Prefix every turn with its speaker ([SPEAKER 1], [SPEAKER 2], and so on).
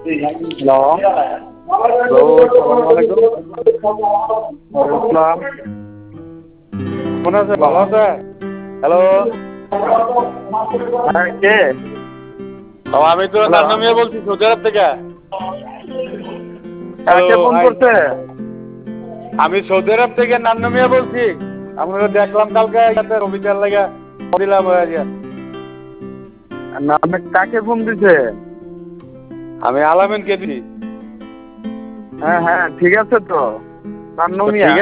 [SPEAKER 1] Hello,
[SPEAKER 2] hello, আসসালামু আলাইকুম।
[SPEAKER 1] আসসালাম।
[SPEAKER 2] কেমন আছেন? ভালো আছেন? হ্যালো।
[SPEAKER 1] হ্যাঁ, কে?
[SPEAKER 2] আমি তো
[SPEAKER 1] হ্যালো,
[SPEAKER 2] নান্নু মিয়া বলছি সৌদি আরব থেকে। হ্যালো,
[SPEAKER 1] কে ফোন
[SPEAKER 2] হাই।
[SPEAKER 1] করছে?
[SPEAKER 2] আমি সৌদি আরব থেকে নান্নু মিয়া বলছি। আপনাকে দেখলাম কালকে ইয়াতে রবিটার লাগা দিলাম হয়ে।
[SPEAKER 1] না, আপনি কাকে ফোন দিছে?
[SPEAKER 2] আমি আলামিনকে দিই।
[SPEAKER 1] হ্যাঁ হ্যাঁ, ঠিক আছে তো। নান্নু
[SPEAKER 2] তো
[SPEAKER 1] মিয়া।
[SPEAKER 2] ঠিক